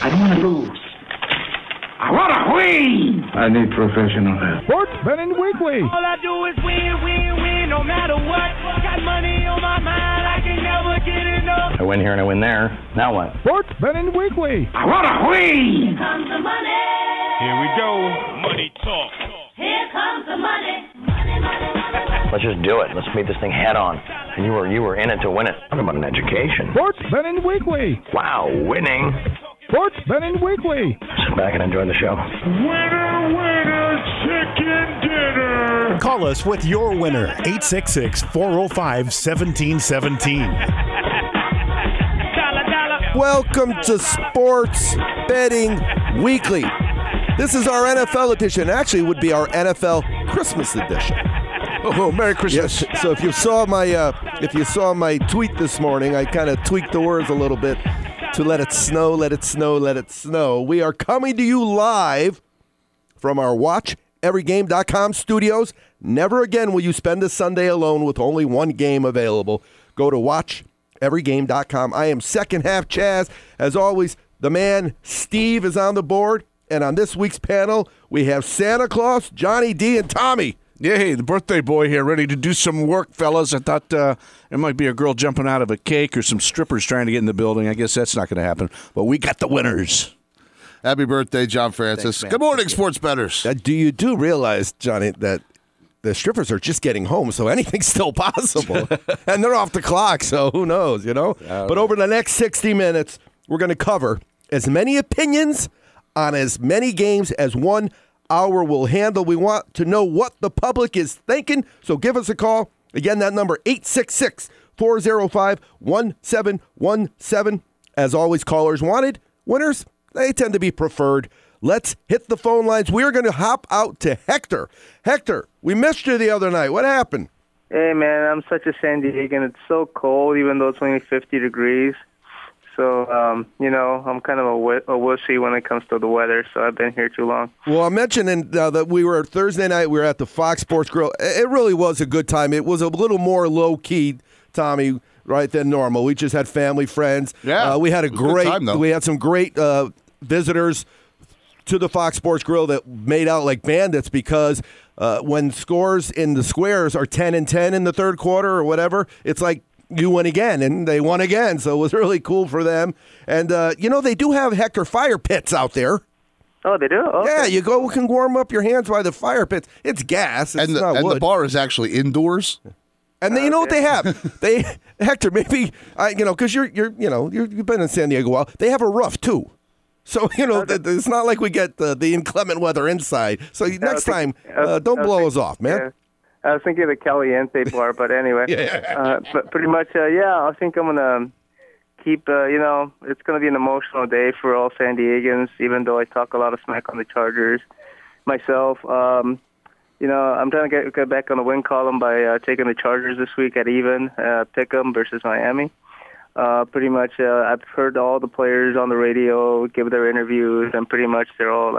I don't want to lose. I want to win. I need professional help. Sports Betting Weekly. All I do is win, no matter what. Got money on my mind, I can never get enough. I win here and I win there. Now what? Sports Betting Weekly. I want to win. Here comes the money. Here we go. Money talk. Here comes the money. Money, money, money. Let's just do it. Let's meet this thing head on. And you were in it to win it. Talk about an education. Sports Betting Weekly. Wow, winning. Sports Betting Weekly. Sit back and enjoy the show. Winner, winner, chicken dinner. Call us with your winner, 866-405-1717. Welcome to Sports Betting Weekly. This is our NFL edition. Actually, it would be our NFL Christmas edition. Oh, Merry Christmas! Yes. So if you saw my tweet this morning, I kind of tweaked the words a little bit to let it snow, let it snow, let it snow. We are coming to you live from our WatchEveryGame.com studios. Never again will you spend a Sunday alone with only one game available. Go to WatchEveryGame.com. I am second half Chaz. As always, the man Steve is on the board. And on this week's panel, we have Santa Claus, Johnny D, and Tommy. Yeah, hey, the birthday boy here, ready to do some work, fellas. I thought there might be a girl jumping out of a cake or some strippers trying to get in the building. I guess that's not going to happen. But we got the winners. Happy birthday, John Francis. Thanks, good morning, sports bettors. You do realize, Johnny, that the strippers are just getting home, so anything's still possible. And they're off the clock, so who knows, you know? But over the next 60 minutes, we're going to cover as many opinions on as many games as 1 hour will handle. We want to know what the public is thinking, so give us a call. Again, that number, 866-405-1717. As always, callers wanted. Winners, they tend to be preferred. Let's hit the phone lines. We're going to hop out to Hector. Hector, we missed you the other night. What happened? Hey, man, I'm such a San Diegan. It's so cold, even though it's only 50 degrees. So, I'm kind of a wussy when it comes to the weather, so I've been here too long. Well, I'm mentioning that we were Thursday night, we were at the Fox Sports Grill. It really was a good time. It was a little more low-key, Tommy, right, than normal. We just had family, friends. Yeah, we had a great time, though. We had some great visitors to the Fox Sports Grill that made out like bandits because when scores in the squares are 10-10 in the third quarter or whatever, it's like, you win again, and they won again, so it was really cool for them. And, they do have Hector fire pits out there. Oh, they do? Okay. Yeah, you can warm up your hands by the fire pits. It's gas. It's not wood. And the bar is actually indoors. And then you know what they have? Hector, maybe, because you've been in San Diego a while, they have a roof, too. So, it's not like we get the inclement weather inside. So next time, don't blow us off, man. Yeah. I was thinking of the Caliente bar, but anyway. But pretty much, I think I'm going to keep, it's going to be an emotional day for all San Diegans, even though I talk a lot of smack on the Chargers myself. I'm trying to get back on the win column by taking the Chargers this week at even, pick 'em versus Miami. Pretty much, I've heard all the players on the radio give their interviews, and pretty much they're all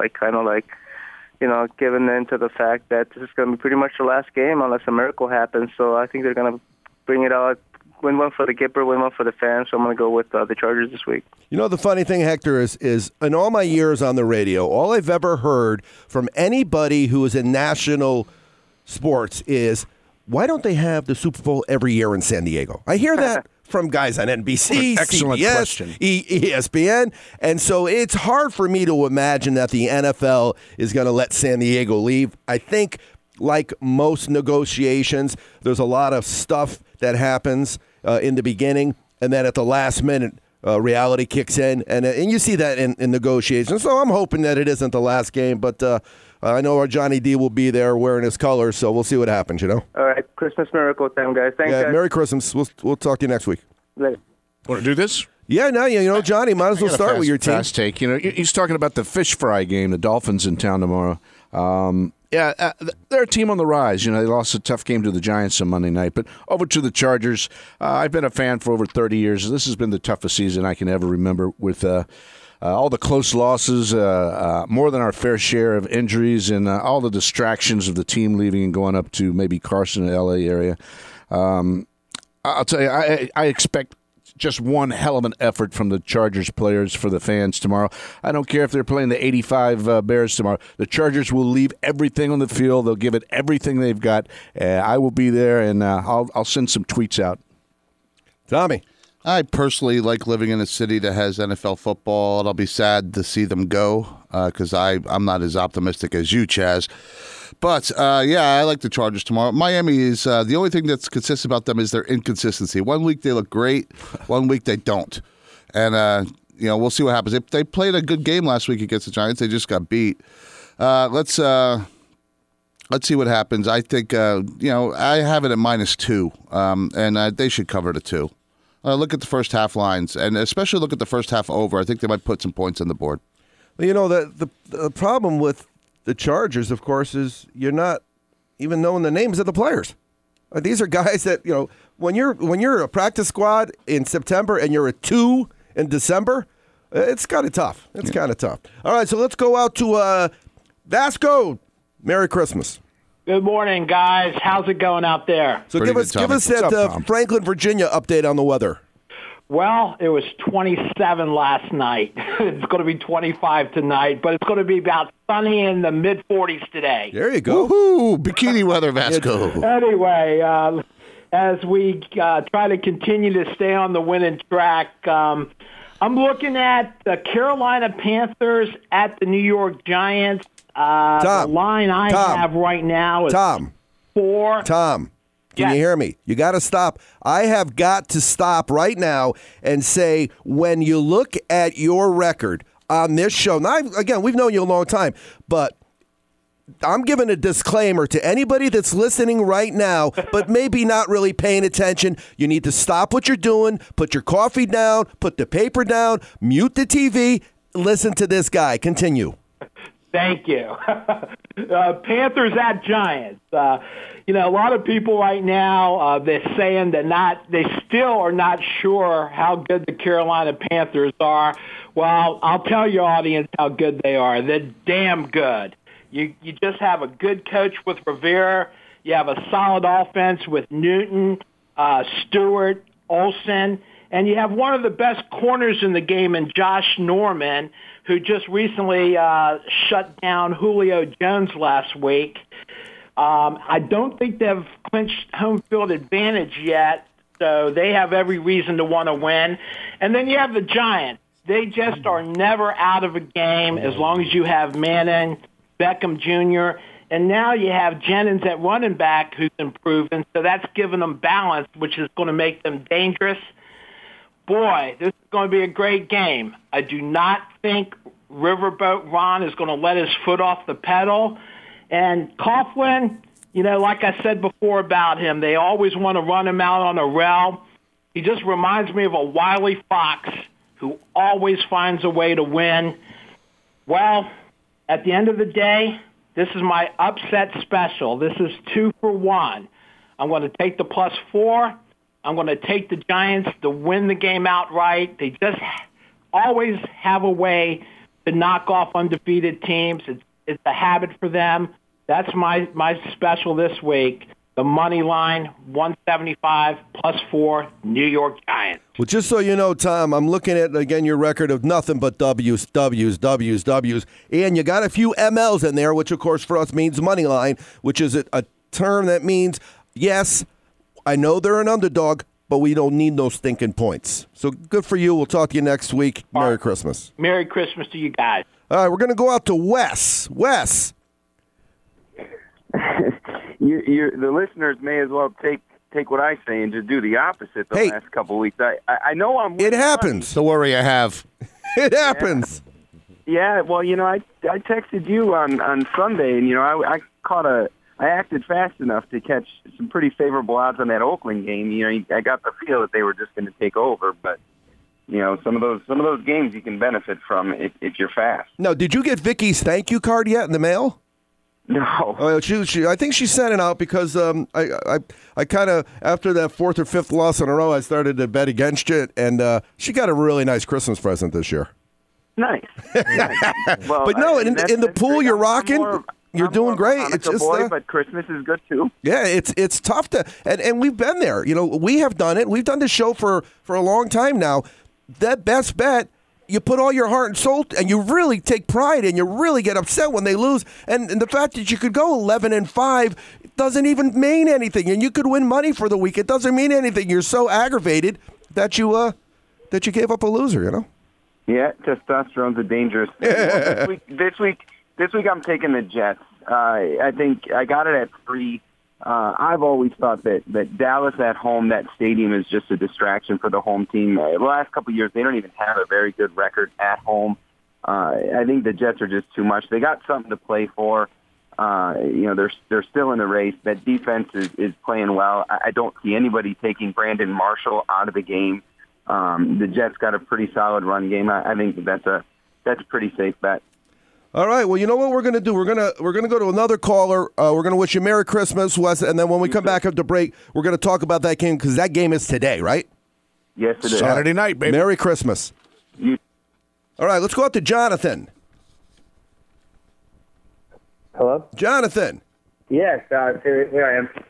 given into the fact that this is going to be pretty much the last game unless a miracle happens. So I think they're going to bring it out, win one for the Gipper, win one for the fans. So I'm going to go with the Chargers this week. The funny thing, Hector, is in all my years on the radio, all I've ever heard from anybody who is in national sports is, why don't they have the Super Bowl every year in San Diego? I hear that from guys on NBC, Excellent CBS, question. ESPN. And so it's hard for me to imagine that the NFL is going to let San Diego leave. I think, like most negotiations, there's a lot of stuff that happens in the beginning, and then at the last minute, reality kicks in. And you see that in negotiations. So I'm hoping that it isn't the last game, but I know our Johnny D will be there wearing his colors, so we'll see what happens, All right, Christmas miracle time, guys. Thanks, guys. Merry Christmas. We'll talk to you next week. Later. Want to do this? Yeah, no, Johnny, might as well start with your team. Fast take. He's talking about the fish fry game. The Dolphins in town tomorrow. They're a team on the rise. They lost a tough game to the Giants on Monday night. But over to the Chargers. I've been a fan for over 30 years. This has been the toughest season I can ever remember with all the close losses, more than our fair share of injuries, and all the distractions of the team leaving and going up to maybe Carson, the L.A. area. I'll tell you, I expect just one hell of an effort from the Chargers players for the fans tomorrow. I don't care if they're playing the 85 Bears tomorrow. The Chargers will leave everything on the field. They'll give it everything they've got. I will be there, and I'll send some tweets out. Tommy. I personally like living in a city that has NFL football, and I'll be sad to see them go because I'm not as optimistic as you, Chaz. But, I like the Chargers tomorrow. Miami is the only thing that's consistent about them is their inconsistency. 1 week they look great, 1 week they don't. And, we'll see what happens. They played a good game last week against the Giants. They just got beat. Let's see what happens. I think, I have it at -2, and they should cover the 2. Look at the first half lines, and especially look at the first half over. I think they might put some points on the board. Well, the problem with the Chargers, of course, is you're not even knowing the names of the players. These are guys that, when you're a practice squad in September and you're a 2 in December, it's kind of tough. It's kind of tough. All right, so let's go out to Vasco. Merry Christmas. Good morning, guys. How's it going out there? So give us that Franklin, Virginia update on the weather. Well, it was 27 last night. It's going to be 25 tonight, but it's going to be about sunny in the mid-40s today. There you go. Woohoo! Bikini weather, Vasco. Anyway, as we try to continue to stay on the winning track, I'm looking at the Carolina Panthers at the New York Giants. The line I have right now is 4. Tom, can you hear me? You got to stop. I have got to stop right now and say, when you look at your record on this show, now, again, we've known you a long time, but I'm giving a disclaimer to anybody that's listening right now, but maybe not really paying attention. You need to stop what you're doing, put your coffee down, put the paper down, mute the TV, listen to this guy. Continue. Thank you. Panthers at Giants. A lot of people right now, they're saying they still are not sure how good the Carolina Panthers are. Well, I'll tell your audience how good they are. They're damn good. You just have a good coach with Rivera. You have a solid offense with Newton, Stewart, Olsen, and you have one of the best corners in the game in Josh Norman, who just recently shut down Julio Jones last week. I don't think they've clinched home field advantage yet, so they have every reason to want to win. And then you have the Giants. They just are never out of a game as long as you have Manning, Beckham Jr., and now you have Jennings at running back who's improving, so that's giving them balance, which is going to make them dangerous. Boy, this is going to be a great game. I do not think Riverboat Ron is going to let his foot off the pedal. And Coughlin, like I said before about him, they always want to run him out on a rail. He just reminds me of a wily fox who always finds a way to win. Well, at the end of the day, this is my upset special. This is 2 for 1. I'm going to take the +4. I'm going to take the Giants to win the game outright. They just always have a way to knock off undefeated teams. It's a habit for them. That's my special this week. The money line, 175 +4, New York Giants. Well, just so you know, Tom, I'm looking at, again, your record of nothing but W's. And you got a few MLs in there, which, of course, for us means money line, which is a term that means, yes, I know they're an underdog, but we don't need no stinking points. So good for you. We'll talk to you next week. Merry Christmas. Merry Christmas to you guys. All right, we're going to go out to Wes. Wes. The listeners may as well take what I say and just do the opposite the last couple of weeks. I know I'm winning. It happens. Don't worry, I have. It happens. Yeah, well, I texted you on Sunday, and I acted fast enough to catch some pretty favorable odds on that Oakland game. I got the feel that they were just going to take over, but some of those games you can benefit from if you're fast. No, did you get Vicky's thank you card yet in the mail? No. I think she sent it out because I kind of, after that 4th or 5th loss in a row, I started to bet against it, and she got a really nice Christmas present this year. Nice. Well, but no, in the pool you're rocking. You're doing great. I'm It's a just boy, but Christmas is good too. Yeah, it's tough to, and we've been there. You know, we have done it. We've done this show for a long time now. That best bet, you put all your heart and soul, and you really take pride, and you really get upset when they lose. And the fact that you could go 11-5 doesn't even mean anything, and you could win money for the week. It doesn't mean anything. You're so aggravated that you gave up a loser. You know. Yeah, testosterone's a dangerous thing. Well, this week I'm taking the Jets. I think I got it at 3. I've always thought that Dallas at home, that stadium is just a distraction for the home team. The last couple of years, they don't even have a very good record at home. I think the Jets are just too much. They got something to play for. They're still in the race. That defense is playing well. I don't see anybody taking Brandon Marshall out of the game. The Jets got a pretty solid run game. I think that's a pretty safe bet. All right. Well, you know what we're going to do? We're gonna go to another caller. We're going to wish you Merry Christmas, Wes, and then when we come back after break, we're going to talk about that game because that game is today, right? Yes, it is. Saturday night, baby. Merry Christmas. All right. Let's go out to Jonathan. Hello? Jonathan. Yes, here I am.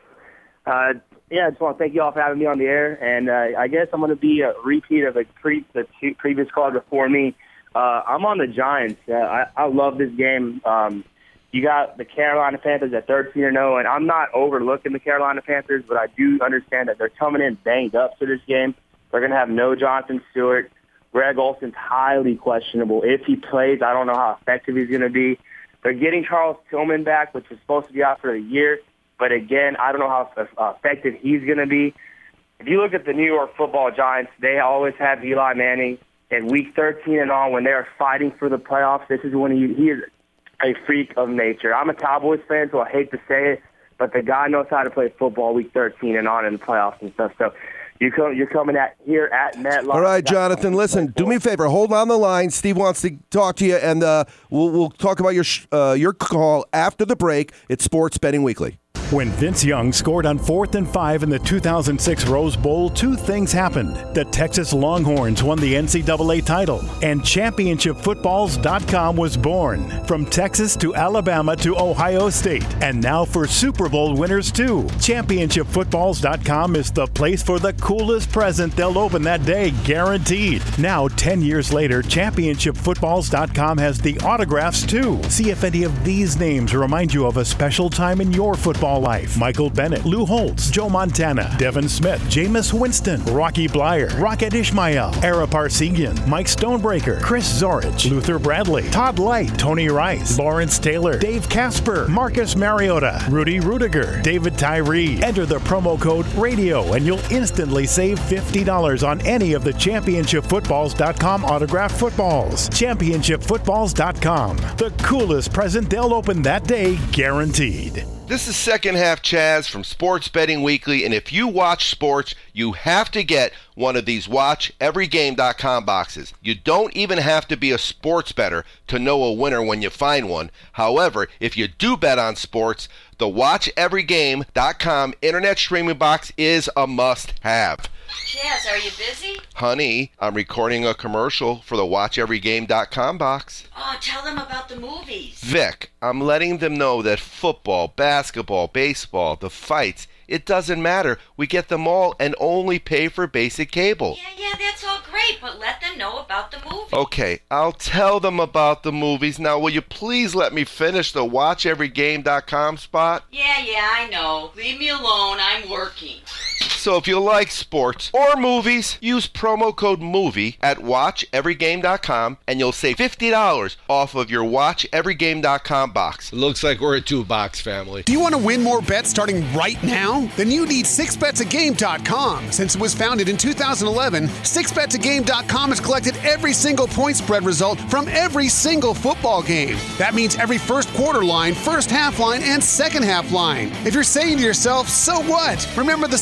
I just want to thank you all for having me on the air, and I guess I'm going to be a repeat of the previous caller before me. I'm on the Giants. I love this game. You got the Carolina Panthers at 13-0, and I'm not overlooking the Carolina Panthers, but I do understand that they're coming in banged up to this game. They're going to have no Jonathan Stewart. Greg Olsen's highly questionable. If he plays, I don't know how effective he's going to be. They're getting Charles Tillman back, which is supposed to be out for the year. But again, I don't know how effective he's going to be. If you look at the New York Football Giants, they always have Eli Manning. In Week 13 and on, when they are fighting for the playoffs, this is when he is a freak of nature. I'm a Cowboys fan, so I hate to say it, but the guy knows how to play football Week 13 and on in the playoffs and stuff. So you're coming here at MetLife. All right, Jonathan, listen, do me a favor. Hold on the line. Steve wants to talk to you, and we'll talk about your call after the break. It's Sports Betting Weekly. When Vince Young scored on 4th and 5 in the 2006 Rose Bowl, two things happened. The Texas Longhorns won the NCAA title, and ChampionshipFootballs.com was born. From Texas to Alabama to Ohio State, and now for Super Bowl winners too. ChampionshipFootballs.com is the place for the coolest present they'll open that day, guaranteed. Now, 10 years later, ChampionshipFootballs.com has the autographs too. See if any of these names remind you of a special time in your football life. Michael Bennett, Lou Holtz, Joe Montana, Devin Smith, Jameis Winston, Rocky Blyer, Rocket Ishmael, Ara Parsegian, Mike Stonebreaker, Chris Zorich, Luther Bradley, Todd Light, Tony Rice, Lawrence Taylor, Dave Casper, Marcus Mariota, Rudy Rudiger, David Tyree. Enter the promo code RADIO and you'll instantly save $50 on any of the ChampionshipFootballs.com autographed footballs. ChampionshipFootballs.com. The coolest present they'll open that day, guaranteed. This is Second Half Chaz from Sports Betting Weekly, and if you watch sports, you have to get one of these WatchEveryGame.com boxes. You don't even have to be a sports bettor to know a winner when you find one. However, if you do bet on sports, the WatchEveryGame.com internet streaming box is a must-have. Chaz, are you busy? Honey, I'm recording a commercial for the WatchEveryGame.com box. Oh, tell them about the movies. Vic, I'm letting them know that football, basketball, baseball, the fights, it doesn't matter. We get them all and only pay for basic cable. Yeah, that's all great, but let them know about the movies. Okay, I'll tell them about the movies. Now, will you please let me finish the WatchEveryGame.com spot? Yeah, I know. Leave me alone. I'm working. So if you like sports or movies, use promo code MOVIE at WatchEveryGame.com and you'll save $50 off of your WatchEveryGame.com box. Looks like we're a two-box family. Do you want to win more bets starting right now? Then you need 6betsagame.com. Since it was founded in 2011, 6betsagame.com has collected every single point spread result from every single football game. That means every first quarter line, first half line, and second half line. If you're saying to yourself, so what? Remember the sportsbook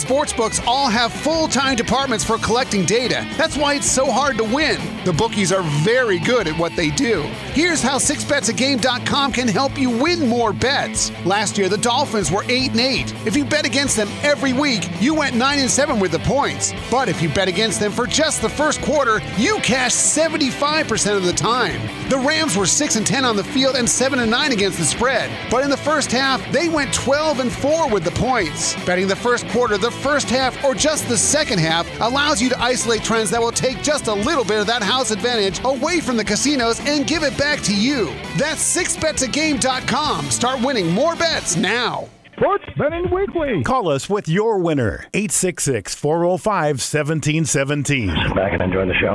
books all have full-time departments for collecting data. That's why it's so hard to win. The bookies are very good at what they do. Here's how 6betsagame.com can help you win more bets. Last year, the Dolphins were 8-8. If you bet against them every week, you went 9-7 with the points. But if you bet against them for just the first quarter, you cashed 75% of the time. The Rams were 6-10 on the field and 7-9 against the spread. But in the first half, they went 12-4 with the points. Betting the first quarter, the first half, or just the second half allows you to isolate trends that will take just a little bit of that house advantage away from the casinos and give it back to you. That's 6betsagame.com. Start winning more bets now. Sports Betting Weekly. Call us with your winner. 866-405-1717. Back and enjoy the show.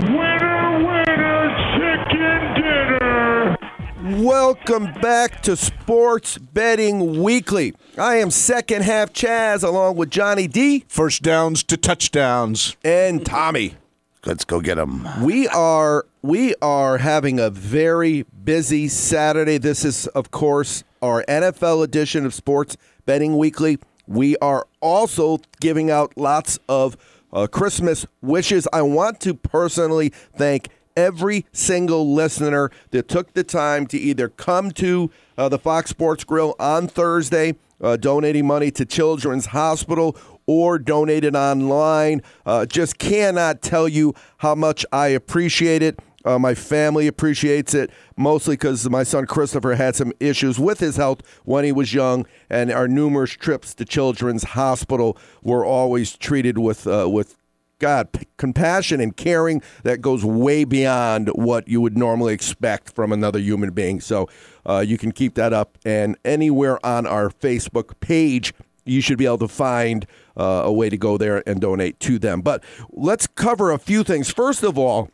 Chicken dinner. Welcome back to Sports Betting Weekly. I am second half Chaz along with Johnny D. First downs to touchdowns. And Tommy. Let's go get them. We are having a very busy Saturday. This is, of course, our NFL edition of Sports Betting Weekly. We are also giving out lots of Christmas wishes. I want to personally thank every single listener that took the time to either come to the Fox Sports Grill on Thursday, donating money to Children's Hospital, or donated online. Just cannot tell you how much I appreciate it. My family appreciates it, mostly because my son Christopher had some issues with his health when he was young, and our numerous trips to Children's Hospital were always treated with compassion and caring that goes way beyond what you would normally expect from another human being. So you can keep that up, and anywhere on our Facebook page, you should be able to find a way to go there and donate to them. But let's cover a few things. First of all,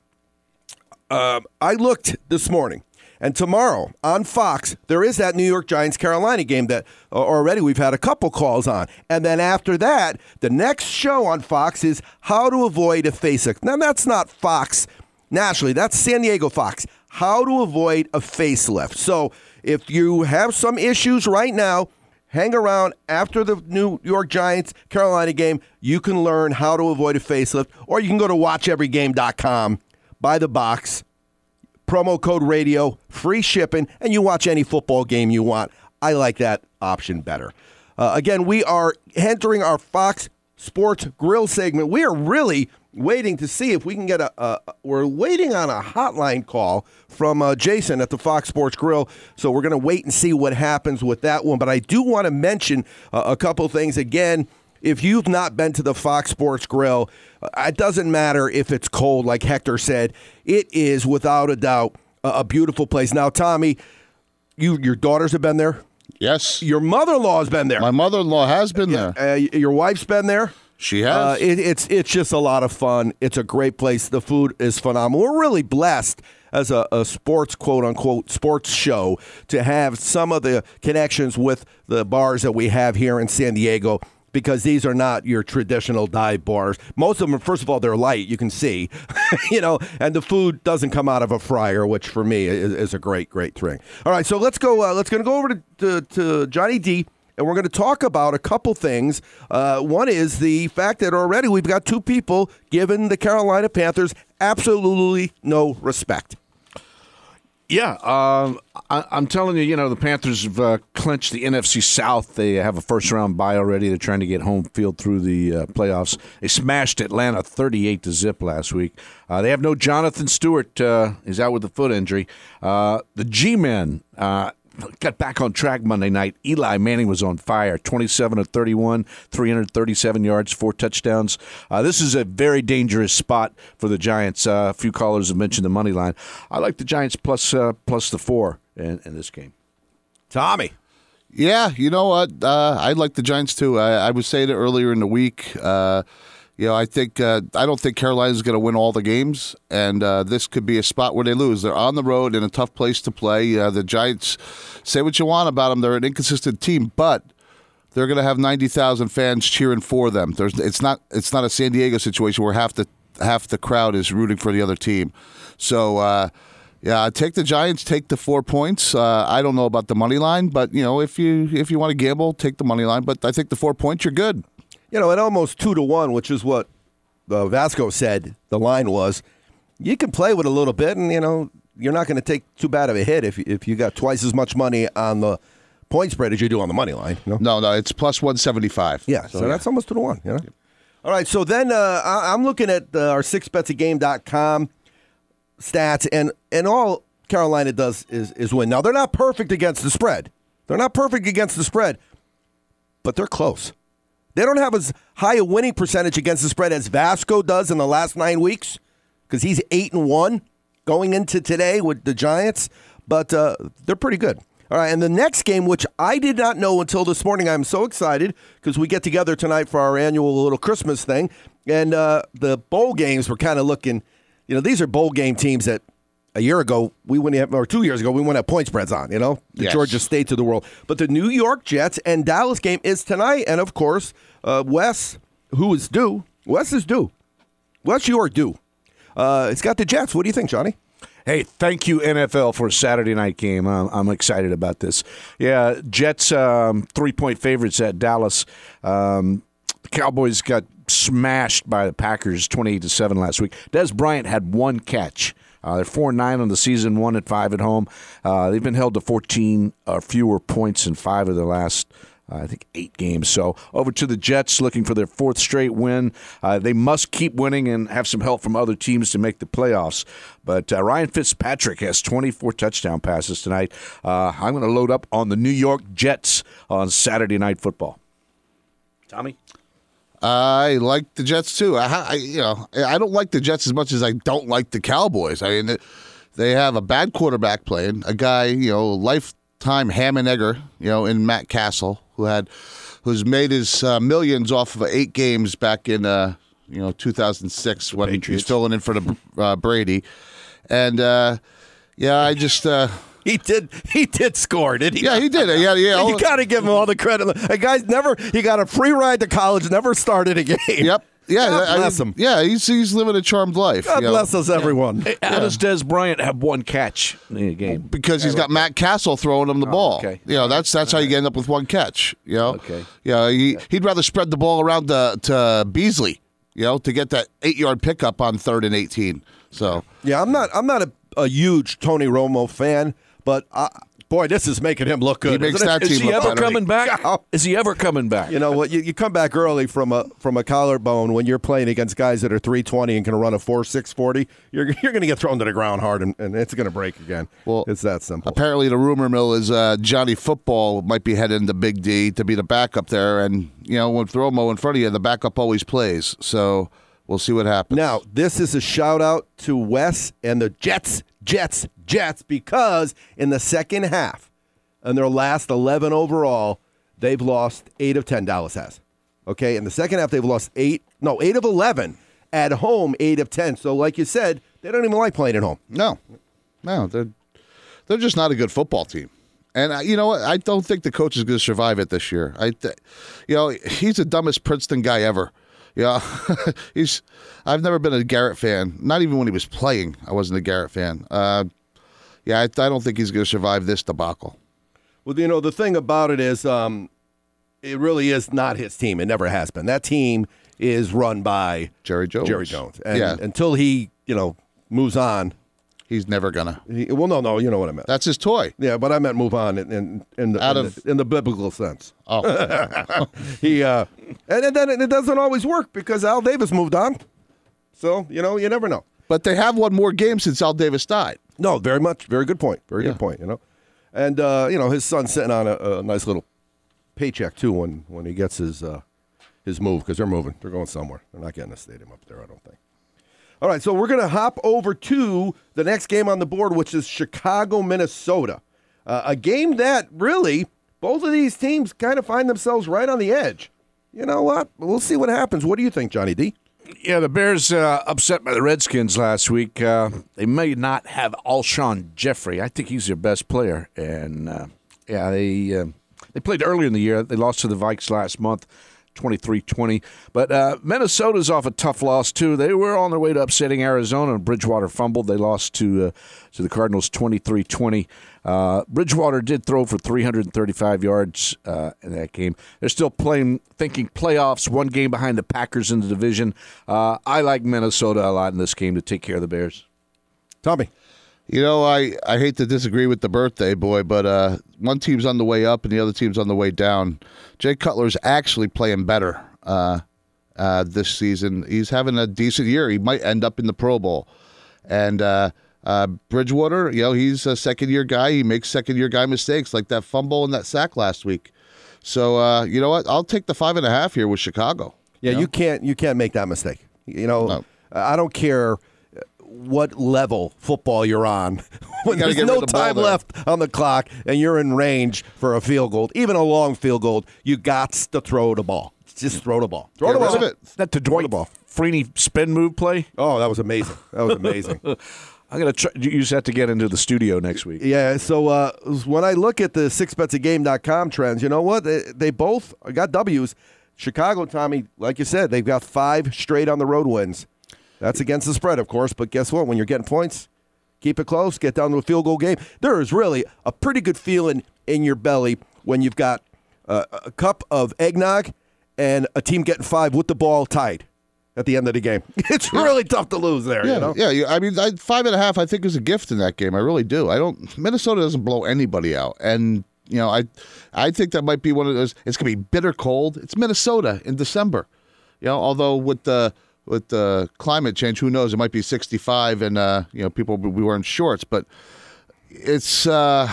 I looked this morning, and tomorrow on Fox, there is that New York Giants-Carolina game that already we've had a couple calls on. And then after that, the next show on Fox is How to Avoid a Facelift. Now, that's not Fox nationally. That's San Diego Fox. How to Avoid a Facelift. So if you have some issues right now, hang around after the New York Giants-Carolina game. You can learn how to avoid a facelift, or you can go to watcheverygame.com, buy the box, promo code radio, free shipping, and you watch any football game you want. I like that option better. Again, we are entering our Fox Sports Grill segment. We are really waiting to see if we can get we're waiting on a hotline call from Jason at the Fox Sports Grill. So we're going to wait and see what happens with that one. But I do want to mention a couple things. Again, if you've not been to the Fox Sports Grill, it doesn't matter if it's cold, like Hector said. It is, without a doubt, a beautiful place. Now, Tommy, your daughters have been there? Yes. Your mother-in-law has been there. My mother-in-law has been there. Your wife's been there? She has. It's just a lot of fun. It's a great place. The food is phenomenal. We're really blessed as a sports, quote-unquote, sports show to have some of the connections with the bars that we have here in San Diego, because these are not your traditional dive bars. Most of them, first of all, they're light, you can see, and the food doesn't come out of a fryer, which for me is a great, great thing. All right, so let's go over to Johnny D, and we're going to talk about a couple things. One is the fact that already we've got two people giving the Carolina Panthers absolutely no respect. Yeah, I'm telling you, the Panthers have clinched the NFC South. They have a first-round bye already. They're trying to get home field through the playoffs. They smashed Atlanta 38-0 last week. They have no Jonathan Stewart. He's out with a foot injury. The G-Men got back on track Monday night. Eli Manning was on fire, 27-31, 337 yards, 4 touchdowns. This is a very dangerous spot for the Giants. A few callers have mentioned the money line. I like the Giants plus the 4 in this game. Tommy. Yeah, you know what? I like the Giants too. I was saying it earlier in the week. I think I don't think Carolina's going to win all the games, and this could be a spot where they lose. They're on the road in a tough place to play. The Giants, say what you want about them, they're an inconsistent team, but they're going to have 90,000 fans cheering for them. It's not a San Diego situation where half the crowd is rooting for the other team. So take the Giants, take the 4 points. I don't know about the money line, but if you want to gamble, take the money line. But I think the 4 points, you're good. at almost 2-1, which is what Vasco said the line was, you can play with a little bit, and you're not going to take too bad of a hit if you got twice as much money on the point spread as you do on the money line. No, it's plus 175. Yeah, so that's almost 2-1. All right, so then I'm looking at our 6betsagame.com stats, and all Carolina does is win. Now, they're not perfect against the spread. But they're close. They don't have as high a winning percentage against the spread as Vasco does in the last 9 weeks, because he's 8-1 going into today with the Giants, but they're pretty good. All right, and the next game, which I did not know until this morning, I'm so excited because we get together tonight for our annual little Christmas thing, and the bowl games were kind of looking, these are bowl game teams that a year ago, we wouldn't have, or 2 years ago, we wouldn't have point spreads on, the Yes. Georgia States of the world. But the New York Jets and Dallas game is tonight, and of course, Wes, who is due, Wes is due. Wes, you are due. It's got the Jets. What do you think, Johnny? Hey, thank you, NFL, for a Saturday night game. I'm excited about this. Yeah, Jets 3-point favorites at Dallas. The Cowboys got smashed by the Packers 28-7 last week. Dez Bryant had one catch. They're 4-9 on the season, 1-5 at home. They've been held to 14 or fewer points in 5 of the last, 8 games. So over to the Jets, looking for their 4th straight win. They must keep winning and have some help from other teams to make the playoffs. But Ryan Fitzpatrick has 24 touchdown passes tonight. I'm going to load up on the New York Jets on Saturday Night Football. Tommy? I like the Jets too. I don't like the Jets as much as I don't like the Cowboys. I mean, they have a bad quarterback playing, a guy, lifetime ham and egger, in Matt Castle, who's made his millions off of 8 games back in 2006 when he was filling in for the Brady, and I just. He did score, didn't he? Yeah, he did. Yeah. You got to give him all the credit. A guy's he got a free ride to college, never started a game. Yep. Yeah, God bless him. Yeah, he's living a charmed life. God bless us, everyone. Hey, how does Dez Bryant have one catch in a game? Because he's got Matt Castle throwing him the ball. Okay. That's how you end up with one catch. Okay. He'd rather spread the ball around to Beasley, to get that 8-yard pickup on 3rd and 18. So yeah, I'm not a huge Tony Romo fan. But, boy, this is making him look good. He makes that team Is he look ever better. coming back? Is he ever coming back? You know what? You come back early from a collarbone when you're playing against guys that are 320 and can run a 4.6 40. You're going to get thrown to the ground hard, and it's going to break again. Well, it's that simple. Apparently, the rumor mill is Johnny Football might be heading to Big D to be the backup there. And, with Romo in front of you, the backup always plays. So we'll see what happens. Now, this is a shout-out to Wes and the Jets, because in the second half, in their last 11 overall, they've lost 8 of 10, Dallas has. Okay, in the second half, they've lost 8 of 11. At home, 8 of 10. So like you said, they don't even like playing at home. No, they're just not a good football team. And you know what? I don't think the coach is going to survive it this year. He's the dumbest Princeton guy ever. Yeah, I've never been a Garrett fan. Not even when he was playing, I wasn't a Garrett fan. I don't think he's going to survive this debacle. Well, the thing about it is, it really is not his team. It never has been. That team is run by Jerry Jones. And until he, moves on. He's never gonna. Well, no, you know what I meant. That's his toy. Yeah, but I meant move on in the biblical sense. Oh, and then it doesn't always work because Al Davis moved on. So you never know. But they have won more games since Al Davis died. No, very good point. Good point. And his son's sitting on a nice little paycheck too when he gets his move because they're moving. They're going somewhere. They're not getting a stadium up there, I don't think. All right, so we're going to hop over to the next game on the board, which is Chicago, Minnesota. A game that really, both of these teams kind of find themselves right on the edge. You know what? We'll see what happens. What do you think, Johnny D? Yeah, the Bears upset by the Redskins last week. They may not have Alshon Jeffrey. I think he's their best player. And, they played earlier in the year. They lost to the Vikes last month. 23-20. But Minnesota's off a tough loss, too. They were on their way to upsetting Arizona, and Bridgewater fumbled. They lost to the Cardinals 23-20. Bridgewater did throw for 335 yards in that game. They're still thinking playoffs, one game behind the Packers in the division. I like Minnesota a lot in this game to take care of the Bears. Tommy. You know, I hate to disagree with the birthday boy, but one team's on the way up and the other team's on the way down. Jay Cutler's actually playing better this season. He's having a decent year. He might end up in the Pro Bowl. And Bridgewater, you know, he's a second-year guy. He makes second-year guy mistakes like that fumble and that sack last week. So, you know what? I'll take the 5.5 here with Chicago. Yeah, you can't make that mistake. You know, no. I don't care what level football you're on. When there's no time left on the clock and you're in range for a field goal, even a long field goal, you got to throw the ball. Just throw the ball. Throw the ball. That Dwight Freeney spin move play? Oh, that was amazing. I'm going to use that to get into the studio next week. Yeah, so when I look at the 6betsagame.com trends, you know what? They both got W's. Chicago, Tommy, like you said, they've got 5 straight on the road wins. That's against the spread, of course, but guess what? When you're getting points, keep it close, get down to a field goal game. There is really a pretty good feeling in your belly when you've got a cup of eggnog and a team getting 5 with the ball tied at the end of the game. It's really tough to lose there, yeah, you know? Yeah, I mean, 5.5 I think is a gift in that game. I really do. Minnesota doesn't blow anybody out. And, you know, I think that might be one of those. It's going to be bitter cold. It's Minnesota in December. You know, although with the climate change, who knows? It might be 65, and you know, people will be wearing shorts. But it's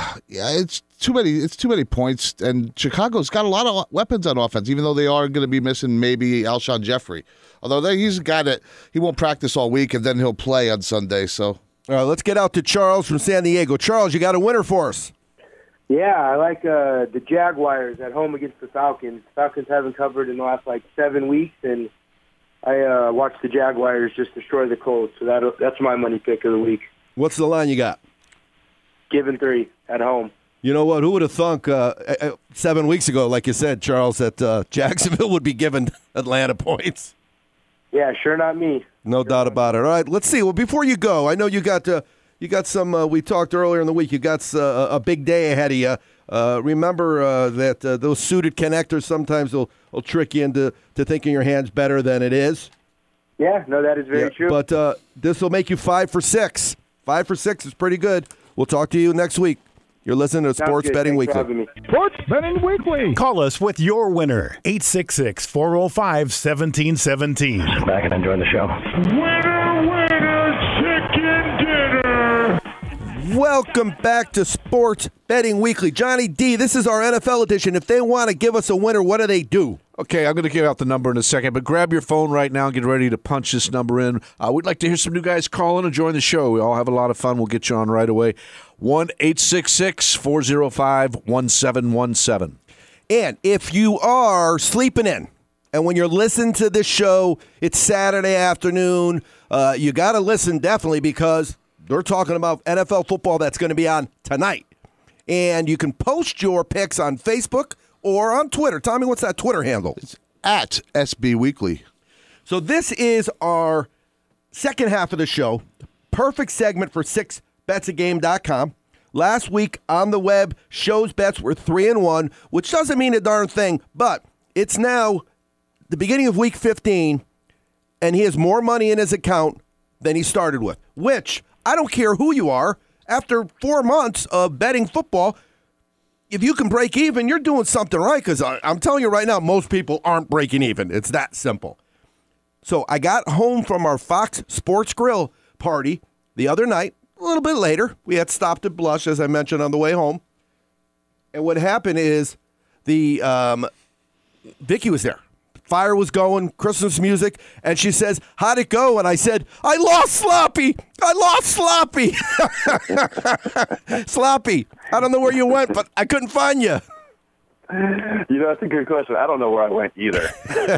too many. It's too many points. And Chicago's got a lot of weapons on offense, even though they are going to be missing maybe Alshon Jeffrey. Although he's a guy that he won't practice all week, and then he'll play on Sunday. So, all right, let's get out to Charles from San Diego. Charles, you got a winner for us. Yeah, I like the Jaguars at home against the Falcons. Falcons haven't covered in the last 7 weeks, and I watched the Jaguars just destroy the Colts, so that's my money pick of the week. What's the line you got? Given 3 at home. You know what? Who would have thunk 7 weeks ago, like you said, Charles, that Jacksonville would be giving Atlanta points? Yeah, sure not me. No doubt about it. All right, let's see. Well, before you go, I know you got some. We talked earlier in the week. You got a big day ahead of you. Remember that those suited connectors sometimes will trick you into thinking your hand's better than it is. Yeah, no, that is very true. But this will make you 5 for 6. 5 for 6 is pretty good. We'll talk to you next week. You're listening to Sports Betting Weekly. Sports Betting Weekly. Call us with your winner. 866-405-1717. Back and enjoy the show. Winner, chicken dinner. Welcome back to Sports Betting Weekly. Johnny D, this is our NFL edition. If they want to give us a winner, what do they do? Okay, I'm going to give out the number in a second, but grab your phone right now and get ready to punch this number in. We'd like to hear some new guys call in and join the show. We all have a lot of fun. We'll get you on right away. 1-866-405-1717. And if you are sleeping in, and when you're listening to this show, it's Saturday afternoon, you got to listen definitely because they're talking about NFL football that's going to be on tonight. And you can post your picks on Facebook or on Twitter. Tommy, what's that Twitter handle? It's at SB Weekly. So this is our second half of the show. Perfect segment for 6betsagame.com. Last week on the web, shows bets were 3-1, which doesn't mean a darn thing, but it's now the beginning of week 15, and he has more money in his account than he started with, which I don't care who you are. After 4 months of betting football, if you can break even, you're doing something right, because I'm telling you right now, most people aren't breaking even. It's that simple. So I got home from our Fox Sports Grill party the other night, a little bit later. We had stopped at Blush, as I mentioned, on the way home. And what happened is Vicky was there. Fire was going, Christmas music, and she says, "How'd it go?" And I said, "I lost Sloppy. Sloppy, I don't know where you went, but I couldn't find you." You know, that's a good question. I don't know where I went either.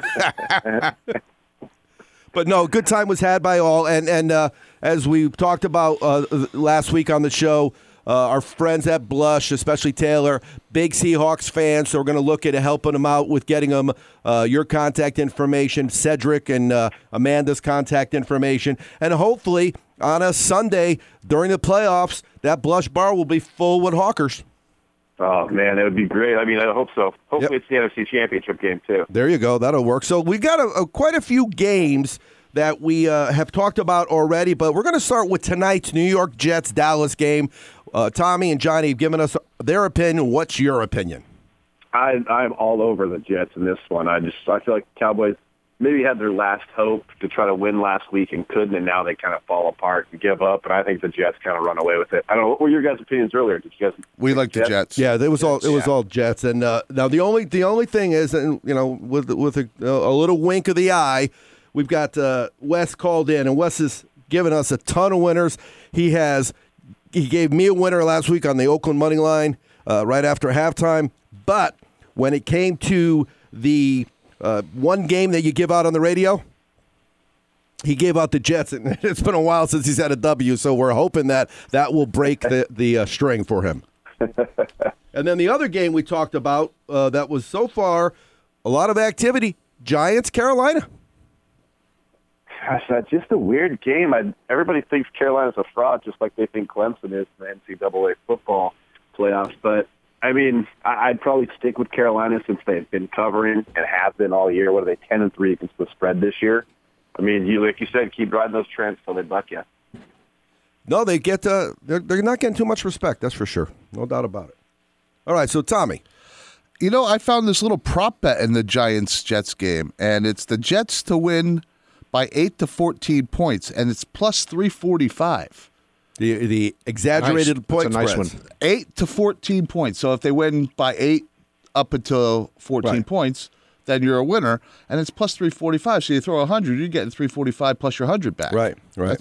But no, good time was had by all. And as we talked about last week on the show, our friends at Blush, especially Taylor, big Seahawks fans, so we're going to look at helping them out with getting them your contact information, Cedric and Amanda's contact information, and hopefully on a Sunday during the playoffs, that Blush bar will be full with Hawkers. Oh, man, that would be great. I mean, I hope so. Hopefully it's the NFC Championship game, too. There you go. That'll work. So we've got quite a few games that we have talked about already, but we're going to start with tonight's New York Jets-Dallas game. Tommy and Johnny have given us their opinion. What's your opinion? I'm all over the Jets in this one. I feel like the Cowboys maybe had their last hope to try to win last week and couldn't, and now they kind of fall apart and give up, and I think the Jets kind of run away with it. I don't know, what were your guys' opinions earlier? Did you guys? We like the Jets. Yeah, it was all Jets, and now the only thing is, and with a little wink of the eye, we've got Wes called in, and Wes has given us a ton of winners. He gave me a winner last week on the Oakland money line right after halftime, but when it came to the one game that you give out on the radio, he gave out the Jets, and it's been a while since he's had a W, so we're hoping that will break the string for him. And then the other game we talked about that was so far a lot of activity, Giants, Carolina. Gosh, that's just a weird game. Everybody thinks Carolina's a fraud, just like they think Clemson is in the NCAA football playoffs, but I mean, I'd probably stick with Carolina since they've been covering and have been all year. What are they, 10-3 against the spread this year? I mean, like you said, keep riding those trends till they buck you. No, they get they're not getting too much respect. That's for sure, no doubt about it. All right, so Tommy, I found this little prop bet in the Giants-Jets game, and it's the Jets to win by 8 to 14 points, and it's plus 345. The exaggerated point That's a spreads. nice one. 8 to 14 points. So if they win by 8 up until 14 points, then you're a winner, and it's plus 345. So you throw 100, you're getting 345 plus your 100 back. Right.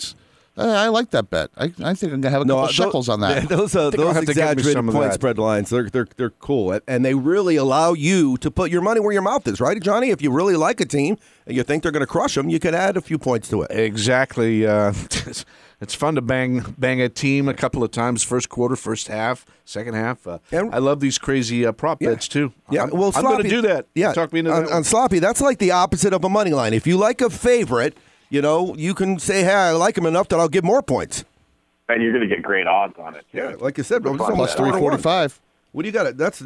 I like that bet. I think I'm going to have a couple shekels on that. Those exaggerated point spread lines, they're cool, and they really allow you to put your money where your mouth is, right, Johnny? If you really like a team and you think they're going to crush them, you could add a few points to it. Exactly. It's fun to bang a team a couple of times, first quarter, first half, second half. I love these crazy prop bets, too. Yeah, I'm Sloppy, going to do that. Yeah, talk me into that on Sloppy, that's like the opposite of a money line. If you like a favorite, you can say, hey, I like him enough that I'll give more points. And you're going to get great odds on it, too. Yeah, like I said, it's plus 345. What do you got? That's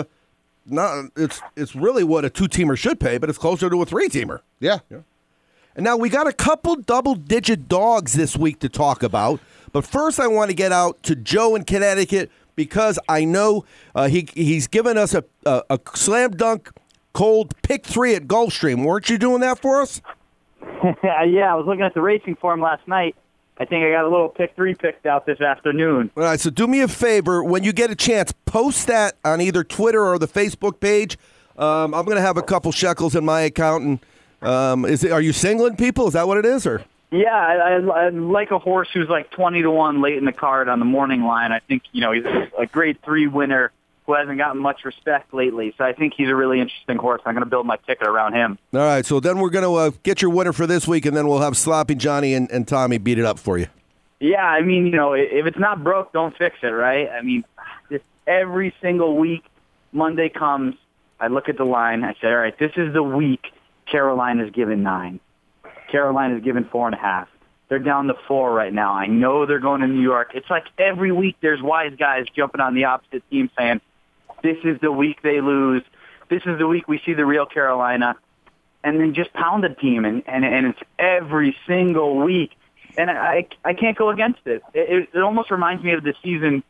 not. It's really what a two-teamer should pay, but it's closer to a three-teamer. Yeah. And now we got a couple double-digit dogs this week to talk about. But first I want to get out to Joe in Connecticut because I know he's given us a slam dunk cold pick 3 at Gulfstream. Weren't you doing that for us? Yeah, I was looking at the racing form last night. I think I got a little pick 3 picked out this afternoon. All right, so do me a favor. When you get a chance, post that on either Twitter or the Facebook page. I'm going to have a couple shekels in my account. And are you singling people? Is that what it is? Or yeah, I like a horse who's like 20-1 late in the card on the morning line. I think he's a grade 3 winner who hasn't gotten much respect lately. So I think he's a really interesting horse. I'm going to build my ticket around him. All right, so then we're going to get your winner for this week, and then we'll have Sloppy Johnny and Tommy beat it up for you. Yeah, I mean, if it's not broke, don't fix it, right? I mean, just every single week, Monday comes, I look at the line, I say, all right, this is the week Carolina's given 9. Carolina's given 4.5. They're down to 4 right now. I know they're going to New York. It's like every week there's wise guys jumping on the opposite team saying, this is the week they lose. This is the week we see the real Carolina. And then just pound the team, and it's every single week. And I can't go against it. It almost reminds me of the season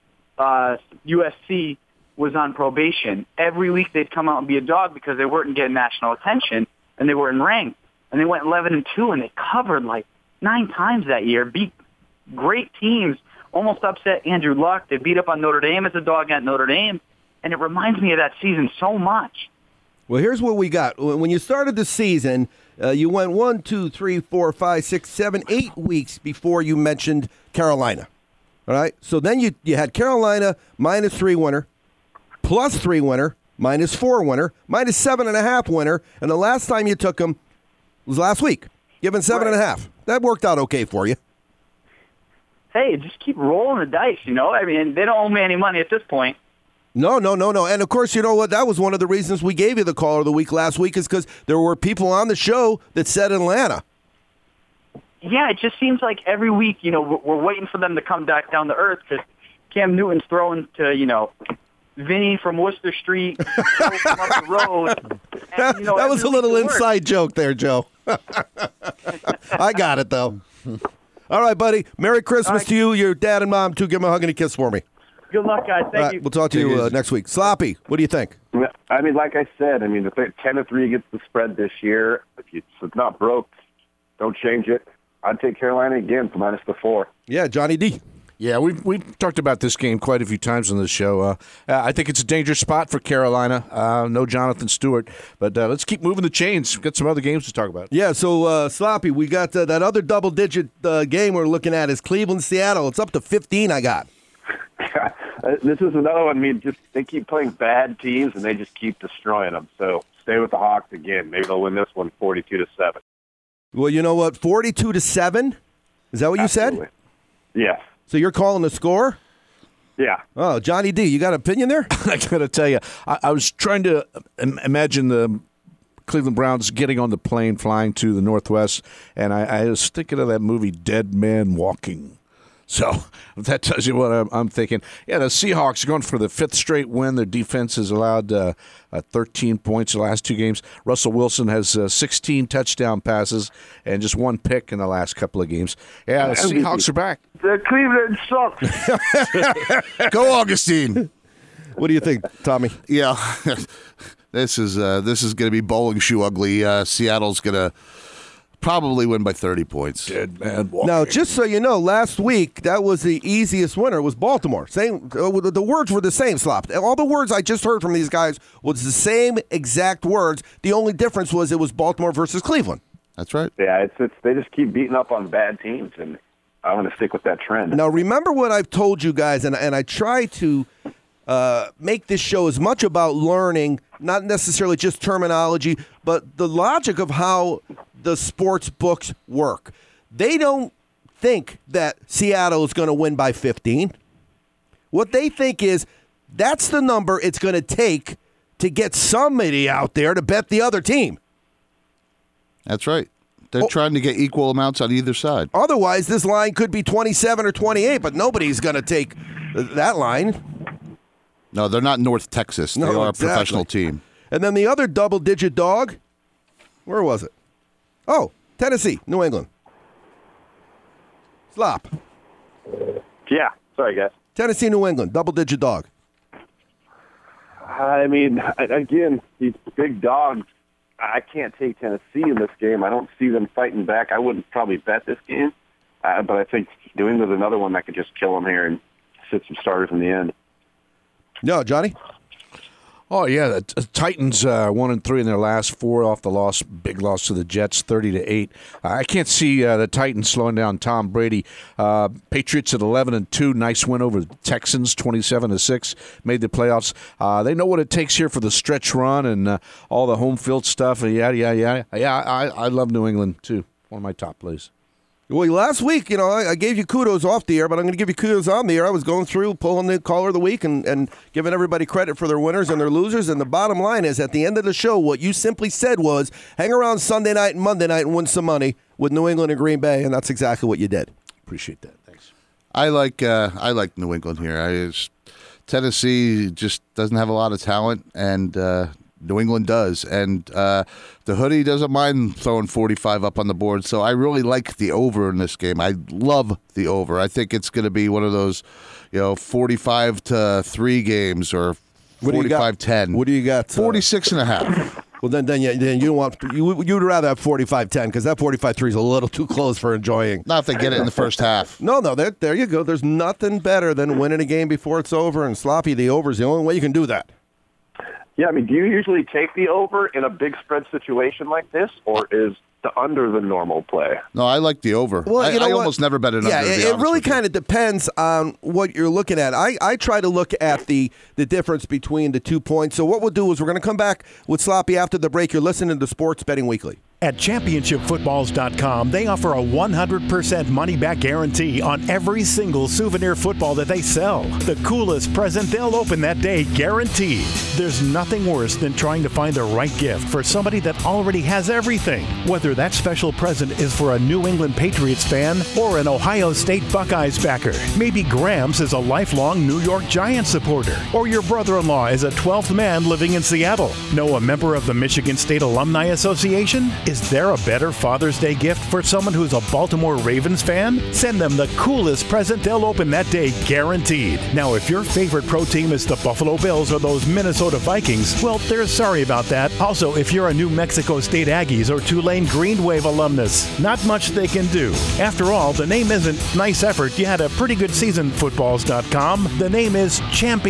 USC was on probation. Every week they'd come out and be a dog because they weren't getting national attention, and they weren't ranked. And they went 11-2, and they covered like 9 times that year, beat great teams, almost upset Andrew Luck. They beat up on Notre Dame as a dog at Notre Dame, and it reminds me of that season so much. Well, here's what we got. When you started the season, you went 1, 2, 3, 4, 5, 6, 7, 8 weeks before you mentioned Carolina. All right? So then you had Carolina -3 winner, +3 winner, -4 winner, -7.5 winner, and the last time you took them was last week, given 7.5. That worked out okay for you. hey, just keep rolling the dice, you know? I mean, they don't owe me any money at this point. No. And, of course, you know what? That was one of the reasons we gave you the Caller of the Week last week is because there were people on the show that said Atlanta. Yeah, it just seems like every week, you know, we're waiting for them to come back down to earth because Cam Newton's throwing to, you know, Vinny from Worcester Street, Joe from up the road. And, you know, that was a little week it inside works. joke there, Joe. I got it, though. All right, buddy. Merry Christmas to you, your dad and mom, too. Give them a hug and a kiss for me. Good luck, guys. Thank you. We'll talk to you next week. Sloppy, what do you think? I mean, like I said, I mean, the 10-3 against the spread this year. If it's not broke, don't change it. I'd take Carolina again for -4. Yeah, Johnny D. Yeah, we've talked about this game quite a few times on this show. I think it's a dangerous spot for Carolina. No Jonathan Stewart, but let's keep moving the chains. We've got some other games to talk about. Yeah, so Sloppy, we got that other double-digit game we're looking at is Cleveland-Seattle. It's up to 15 I got. This is another one. I mean, they keep playing bad teams, and they just keep destroying them. So stay with the Hawks again. Maybe they'll win this one 42-7. Well, you know what? 42-7? Is that what you Absolutely. said? Yes. So you're calling the score? Yeah. Oh, Johnny D, you got an opinion there? I got to tell you, I was trying to imagine the Cleveland Browns getting on the plane, flying to the Northwest, and I was thinking of that movie Dead Man Walking. So that tells you what I'm thinking. Yeah, the Seahawks are going for the 5th straight win. Their defense has allowed 13 points in the last 2 games. Russell Wilson has 16 touchdown passes and just 1 pick in the last couple of games. Yeah, the Seahawks are back. The Cleveland sucks. Go, Augustine. What do you think, Tommy? Yeah, this is going to be bowling shoe ugly. Seattle's going to probably win by 30 points. Dead man walking. Now, just so you know, last week, that was the easiest winner. It was Baltimore. Same. The words were the same, Slop. All the words I just heard from these guys was the same exact words. The only difference was it was Baltimore versus Cleveland. That's right. Yeah, it's they just keep beating up on bad teams, and I want to stick with that trend. Now, remember what I've told you guys, and I try to make this show as much about learning, not necessarily just terminology, but the logic of how the sports books work. They don't think that Seattle is going to win by 15. What they think is that's the number it's going to take to get somebody out there to bet the other team. That's right. They're trying to get equal amounts on either side. Otherwise, this line could be 27 or 28, but nobody's going to take that line. No, they're not North Texas. They are a professional team. And then the other double-digit dog, where was it? Oh, Tennessee, New England. Slop. Yeah. Sorry, guys. Tennessee, New England, double-digit dog. I mean, again, these big dogs, I can't take Tennessee in this game. I don't see them fighting back. I wouldn't probably bet this game, but I think New England's another one that could just kill them here and sit some starters in the end. No, Johnny? Oh, yeah, the Titans 1-3 in their last 4 off the big loss to the Jets, 30-8. I can't see the Titans slowing down Tom Brady. Patriots at 11-2, nice win over the Texans, 27-6, made the playoffs. They know what it takes here for the stretch run and all the home field stuff. Yada, yada, yada. Yeah, I love New England, too. One of my top plays. Well, last week, I gave you kudos off the air, but I'm going to give you kudos on the air. I was going through, pulling the Caller of the Week and giving everybody credit for their winners and their losers. And the bottom line is, at the end of the show, what you simply said was, hang around Sunday night and Monday night and win some money with New England and Green Bay, and that's exactly what you did. Appreciate that. Thanks. I like New England here. Tennessee just doesn't have a lot of talent, and New England does, and the hoodie doesn't mind throwing 45 up on the board, so I really like the over in this game. I love the over. I think it's going to be one of those, 45-3 games or 45-10. What do you got? 46.5. Well, then you don't want you'd rather have 45-10 because that 45-3 is a little too close for enjoying. Not if they get it in the first half. No, there you go. There's nothing better than winning a game before it's over, and Sloppy, the over is the only way you can do that. Yeah, I mean, do you usually take the over in a big spread situation like this, or is the under the normal play? No, I like the over. Well, I almost never bet an under. Yeah, it really kind of depends on what you're looking at. I try to look at the difference between the 2 points. So what we'll do is we're going to come back with Sloppy after the break. You're listening to Sports Betting Weekly. At ChampionshipFootballs.com, they offer a 100% money-back guarantee on every single souvenir football that they sell. The coolest present they'll open that day, guaranteed. There's nothing worse than trying to find the right gift for somebody that already has everything. Whether that special present is for a New England Patriots fan or an Ohio State Buckeyes backer. Maybe Grams is a lifelong New York Giants supporter. Or your brother-in-law is a 12th man living in Seattle. Know a member of the Michigan State Alumni Association? Is there a better Father's Day gift for someone who's a Baltimore Ravens fan? Send them the coolest present they'll open that day, guaranteed. Now, if your favorite pro team is the Buffalo Bills or those Minnesota Vikings, well, they're sorry about that. Also, if you're a New Mexico State Aggies or Tulane Green Wave alumnus, not much they can do. After all, the name isn't nice effort. You had a pretty good season, footballs.com. The name is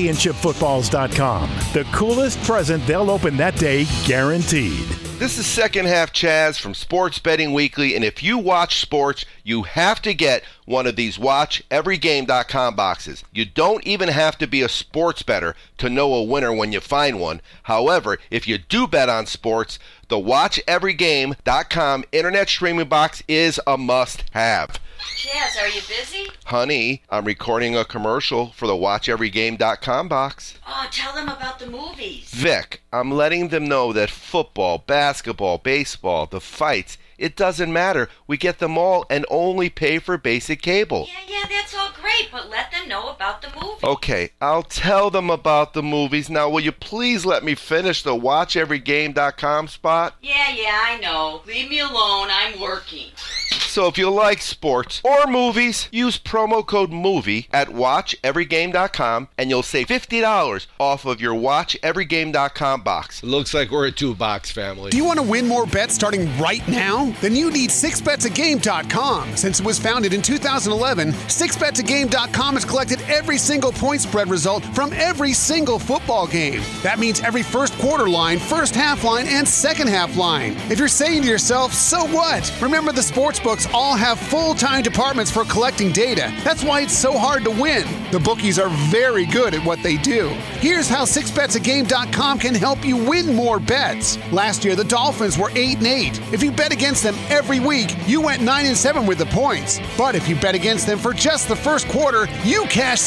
championshipfootballs.com. The coolest present they'll open that day, guaranteed. This is Second Half Chaz from Sports Betting Weekly, and if you watch sports, you have to get one of these WatchEveryGame.com boxes. You don't even have to be a sports bettor to know a winner when you find one. However, if you do bet on sports, the WatchEveryGame.com internet streaming box is a must-have. Chaz, are you busy? Honey, I'm recording a commercial for the WatchEveryGame.com box. Oh, tell them about the movies. Vic, I'm letting them know that football, basketball, baseball, the fights, it doesn't matter. We get them all and only pay for basic cable. Yeah, that's all great, but let them know about the movies. Okay, I'll tell them about the movies. Now, will you please let me finish the WatchEveryGame.com spot? Yeah, I know. Leave me alone. I'm working. So if you like sports or movies, use promo code MOVIE at WatchEveryGame.com and you'll save $50 off of your WatchEveryGame.com box. It looks like we're a two-box family. Do you want to win more bets starting right now? Then you need 6betsagame.com. Since it was founded in 2011, 6betsagame.com has collected every single point spread result from every single football game. That means every first quarter line, first half line, and second half line. If you're saying to yourself, so what? Remember, the sportsbooks all have full-time departments for collecting data. That's why it's so hard to win. The bookies are very good at what they do. Here's how 6betsagame.com can help you win more bets. Last year, the Dolphins were 8-8. If you bet against them every week, you went 9-7 with the points. But if you bet against them for just the first quarter, you cashed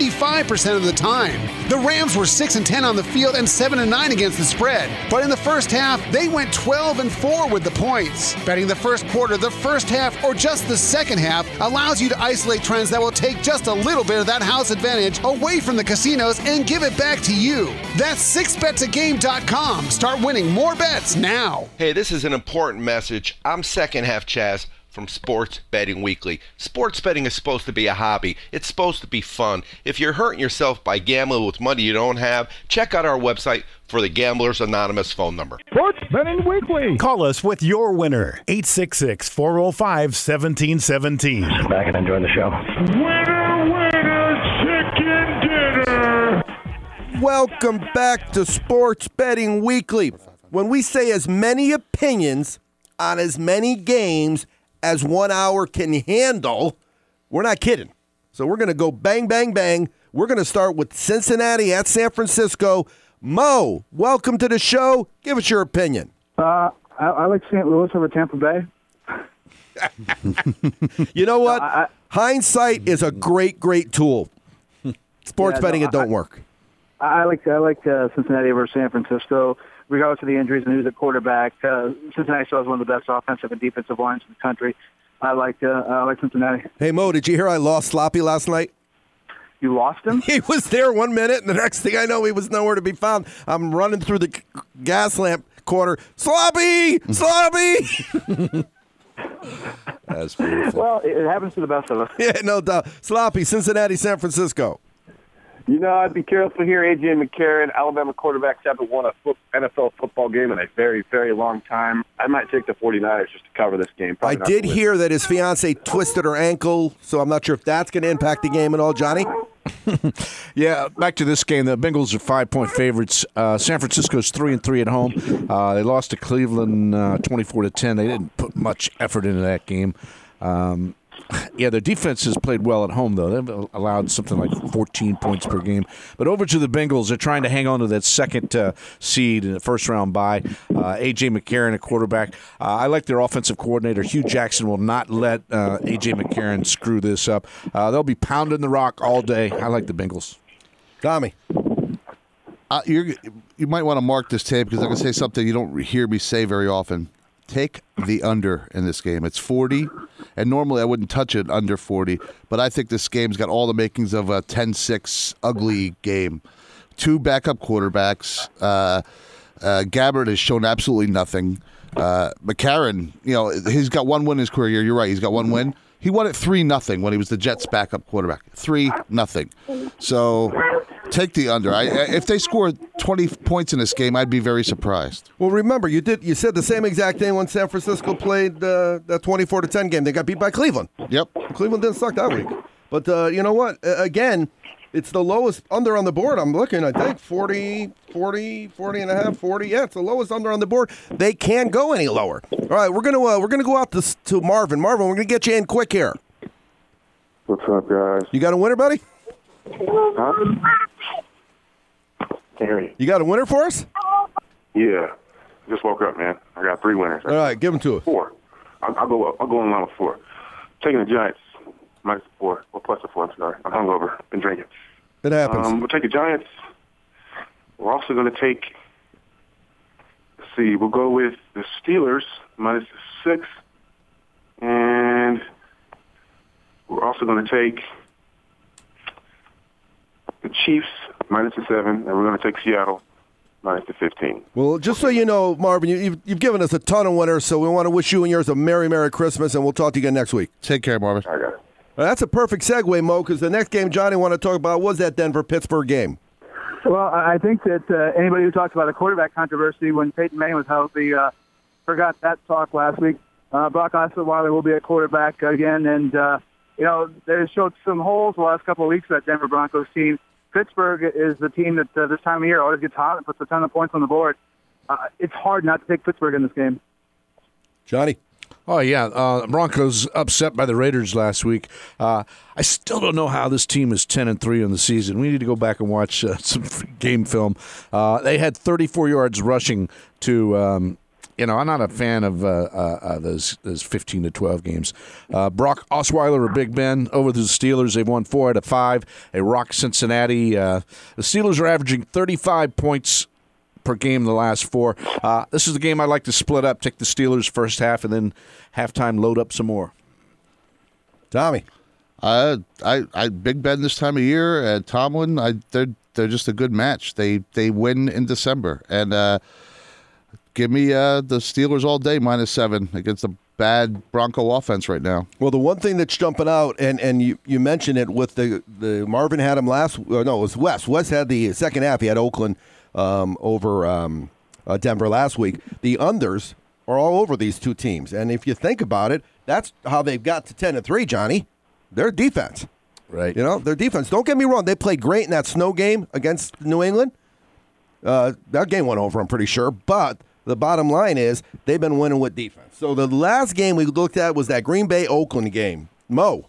75% of the time. The Rams were 6-10 on the field and 7-9 against the spread. But in the first half, they went 12-4 with the points. Betting the first quarter, the first half, or just the second half allows you to isolate trends that will take just a little bit of that house advantage away from the casinos and give it back to you. That's 6betsagame.com. Start winning more bets now. Hey, this is an important message. I'm Second Half Chaz from Sports Betting Weekly. Sports betting is supposed to be a hobby. It's supposed to be fun. If you're hurting yourself by gambling with money you don't have, check out our website for the Gamblers Anonymous phone number. Sports Betting Weekly. Call us with your winner, 866-405-1717. Back and enjoy the show. Winner, chicken dinner. Welcome back to Sports Betting Weekly. When we say as many opinions on as many games as 1 hour can handle, we're not kidding. So we're going to go bang, bang, bang. We're going to start with Cincinnati at San Francisco. Mo, welcome to the show. Give us your opinion. I like St. Louis over Tampa Bay. You know what? Hindsight is a great, great tool. Sports betting, it don't work. I like Cincinnati over San Francisco. Regardless of the injuries and who's at quarterback, Cincinnati still has one of the best offensive and defensive lines in the country. I like Cincinnati. Hey, Mo, did you hear I lost Sloppy last night? You lost him? He was there 1 minute, and the next thing I know, he was nowhere to be found. I'm running through the gas lamp corner. Sloppy! Sloppy! That's beautiful. Well, it happens to the best of us. Yeah, no doubt. Sloppy, Cincinnati, San Francisco. You know, I'd be careful here. A.J. McCarron, Alabama quarterbacks haven't won a NFL football game in a very, very long time. I might take the 49ers just to cover this game. I did hear that his fiancée twisted her ankle, so I'm not sure if that's going to impact the game at all. Johnny? Yeah, back to this game. The Bengals are 5-point favorites. San Francisco's 3-3 at home. They lost to Cleveland 24-10. They didn't put much effort into that game. Yeah, their defense has played well at home, though. They've allowed something like 14 points per game. But over to the Bengals, they're trying to hang on to that second seed in the first-round bye. A.J. McCarron, a quarterback. I like their offensive coordinator. Hugh Jackson will not let A.J. McCarron screw this up. They'll be pounding the rock all day. I like the Bengals. Tommy. You might want to mark this tape because I'm going to say something you don't hear me say very often. Take the under in this game. It's 40, and normally I wouldn't touch it under 40, but I think this game's got all the makings of a 10-6 ugly game. Two backup quarterbacks. Gabbard has shown absolutely nothing. McCarron, he's got one win in his career. You're right, he's got one win. He won it 3-0 when he was the Jets' backup quarterback. 3-0. So take the under. If they score 20 points in this game, I'd be very surprised. Well, remember, you said the same exact thing when San Francisco played that 24-10 game. They got beat by Cleveland. Yep. Cleveland didn't suck that week. But you know what? Again, it's the lowest under on the board. I'm looking, I think, 40 and a half, 40. Yeah, it's the lowest under on the board. They can't go any lower. All right, we're gonna go out to Marvin. Marvin, we're gonna get you in quick here. What's up, guys? You got a winner, buddy? Huh? Can't hear you. You got a winner for us? Yeah. Just woke up, man. I got 3 winners. All right, give them to us. 4. I'll go up. I'll go in line with 4. Taking the Giants minus 4. Well, plus the 4. I'm sorry. I'm hungover. Been drinking. It happens. We'll take the Giants. We're also going to take. Let's see. We'll go with the Steelers minus 6, and we're also going to take the Chiefs minus 7, and we're going to take Seattle minus 15. Well, just so you know, Marvin, you've given us a ton of winners, so we want to wish you and yours a Merry, Merry Christmas, and we'll talk to you again next week. Take care, Marvin. I got it. Well, that's a perfect segue, Mo, because the next game Johnny wanted to talk about was that Denver-Pittsburgh game. Well, I think that anybody who talks about a quarterback controversy when Peyton Manning was healthy forgot that talk last week. Brock Osweiler will be a quarterback again, and they showed some holes the last couple of weeks of that Denver Broncos team. Pittsburgh is the team that this time of year always gets hot and puts a ton of points on the board. It's hard not to take Pittsburgh in this game. Johnny? Oh, yeah. Broncos upset by the Raiders last week. I still don't know how this team is 10-3 in the season. We need to go back and watch some game film. They had 34 yards rushing to I'm not a fan of those 15-12 games. Brock Osweiler or Big Ben over the Steelers. They've won 4 out of 5. They rock Cincinnati. The Steelers are averaging 35 points per game in the last 4. This is the game I'd like to split up, take the Steelers first half, and then halftime load up some more. Tommy? I Big Ben this time of year, and Tomlin, they're just a good match. They win in December. And give me the Steelers all day minus 7 against a bad Bronco offense right now. Well, the one thing that's jumping out, and you mentioned it with the Marvin had him it was Wes. Wes had the second half. He had Oakland over Denver last week. The unders are all over these two teams. And if you think about it, that's how they've got to 10-3, Johnny. Their defense. Right. Their defense. Don't get me wrong. They played great in that snow game against New England. That game went over, I'm pretty sure. But the bottom line is they've been winning with defense. So the last game we looked at was that Green Bay-Oakland game. Mo.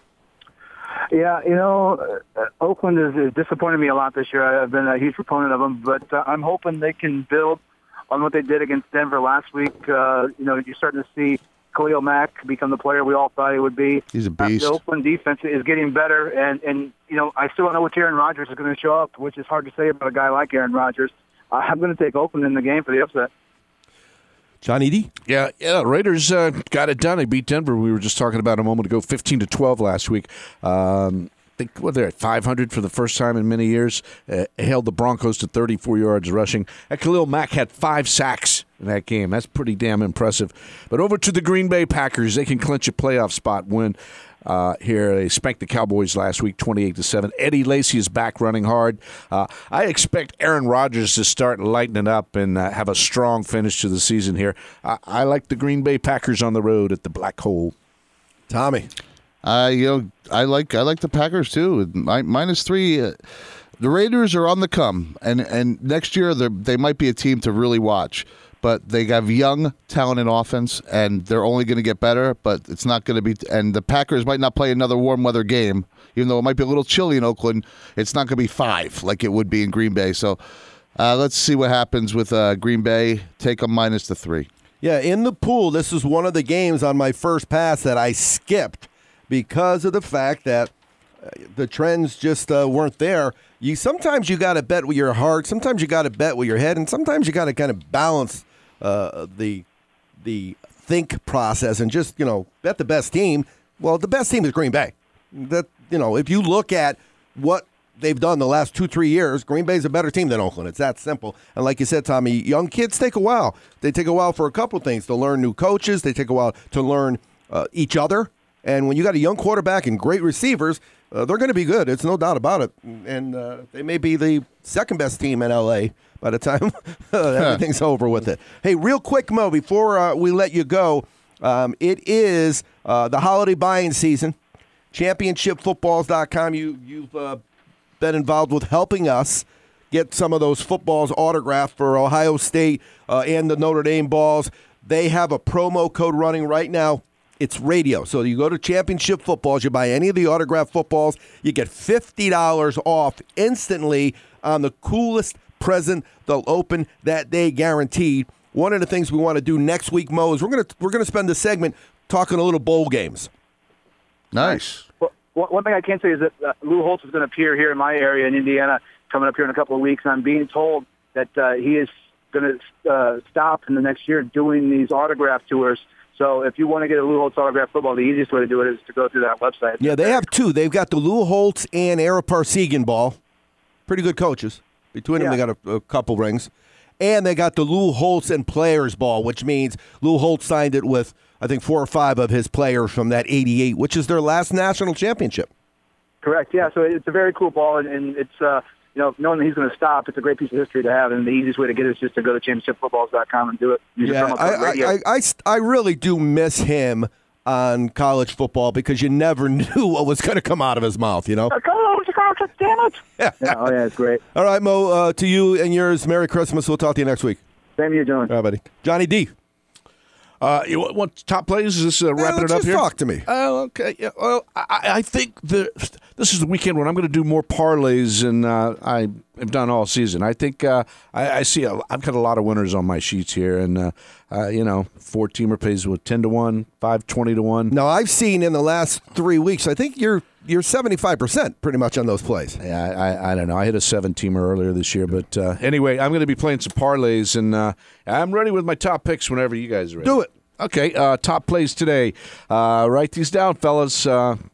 Yeah, Oakland is disappointed me a lot this year. I've been a huge proponent of them, but I'm hoping they can build on what they did against Denver last week. You're starting to see Khalil Mack become the player we all thought he would be. He's a beast. The Oakland defense is getting better, and I still don't know what Aaron Rodgers is going to show up, which is hard to say about a guy like Aaron Rodgers. I'm going to take Oakland in the game for the upset. Johnny D? Yeah, Raiders got it done. They beat Denver. We were just talking about a moment ago, 15-12 last week. I think they're at 500 for the first time in many years. Held the Broncos to 34 yards rushing. And Khalil Mack had 5 sacks in that game. That's pretty damn impressive. But over to the Green Bay Packers. They can clinch a playoff spot win. Here, they spanked the Cowboys last week, 28-7. Eddie Lacy is back running hard. I expect Aaron Rodgers to start lightening up and have a strong finish to the season here. I like the Green Bay Packers on the road at the Black Hole. Tommy, I like the Packers too. Minus 3. The Raiders are on the come, and next year they might be a team to really watch. but they have young talent in offense, and they're only going to get better, but it's not going to be – and the Packers might not play another warm weather game, even though it might be a little chilly in Oakland. It's not going to be 5 like it would be in Green Bay. So let's see what happens with Green Bay. Take them minus the 3. Yeah, in the pool, this is one of the games on my first pass that I skipped because of the fact that the trends just weren't there. Sometimes you got to bet with your heart, sometimes you got to bet with your head, and sometimes you got to kind of balance the think process and just, bet the best team. Well, the best team is Green Bay. That, if you look at what they've done the last 2-3 years, Green Bay's a better team than Oakland. It's that simple. And like you said, Tommy, young kids take a while. They take a while for a couple of things, to learn new coaches. They take a while to learn each other. And when you got a young quarterback and great receivers, they're going to be good. It's no doubt about it. And they may be the second best team in L.A. by the time everything's over with it. Hey, real quick, Mo, before we let you go, it is the holiday buying season. ChampionshipFootballs.com. You've been involved with helping us get some of those footballs autographed for Ohio State and the Notre Dame balls. They have a promo code running right now. It's radio. So you go to Championship Footballs, you buy any of the autographed footballs, you get $50 off instantly on the coolest present they'll open that day, guaranteed. One of the things we want to do next week, Mo, is we're gonna spend the segment talking a little bowl games. Nice. Well, one thing I can say is that Lou Holtz is going to appear here in my area in Indiana coming up here in a couple of weeks, and I'm being told that he is going to stop in the next year doing these autograph tours. So if you want to get a Lou Holtz autograph football, the easiest way to do it is to go through that website. Yeah, they have two. They've got the Lou Holtz and Ara Parsegian ball. Pretty good coaches. Between them, they got a couple rings. And they got the Lou Holtz and Players ball, which means Lou Holtz signed it with, I think, 4 or 5 of his players from that 88, which is their last national championship. Correct, yeah. So it's a very cool ball, and it's, knowing that he's going to stop, it's a great piece of history to have, and the easiest way to get it is just to go to championshipfootballs.com and do it. Yeah, I really do miss him on college football because you never knew what was going to come out of his mouth, Damn it. Yeah, it's great. All right, Mo, to you and yours, Merry Christmas. We'll talk to you next week. Same to you, John. All right, buddy. Johnny D. You want top plays? Is this wrapping it up here? Talk to me. Oh, okay. Yeah. Well, I think this is the weekend when I'm going to do more parlays than I have done all season. I think I see I've got a lot of winners on my sheets here, and 4-teamer pays with 10-1, 5-20-1. Now I've seen in the last 3 weeks. I think you're 75% pretty much on those plays. Yeah, I don't know. I hit a 7-teamer earlier this year, but anyway, I'm going to be playing some parlays, and I'm ready with my top picks whenever you guys are ready. Do it. Okay, top plays today. Write these down, fellas.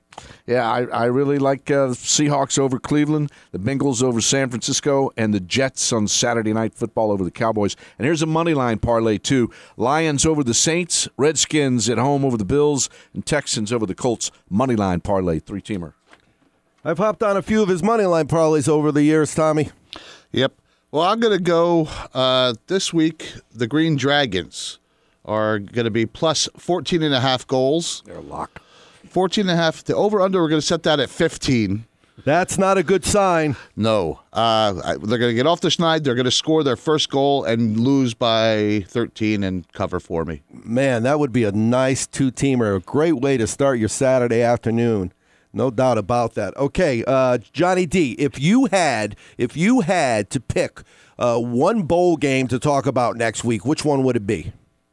I really like Seahawks over Cleveland, the Bengals over San Francisco, and the Jets on Saturday Night Football over the Cowboys. And here's a money line parlay, too. Lions over the Saints, Redskins at home over the Bills, and Texans over the Colts. Money line parlay, 3-teamer. I've hopped on a few of his money line parlays over the years, Tommy. Yep. Well, I'm going to go this week, the Green Dragons are going to be plus 14.5 goals. They're locked. 14.5. The over-under, we're going to set that at 15. That's not a good sign. No. They're going to get off the schneid. They're going to score their first goal and lose by 13 and cover for me. Man, that would be a nice 2-teamer. A great way to start your Saturday afternoon. No doubt about that. Okay, Johnny D, if you had to pick one bowl game to talk about next week, which one would it be?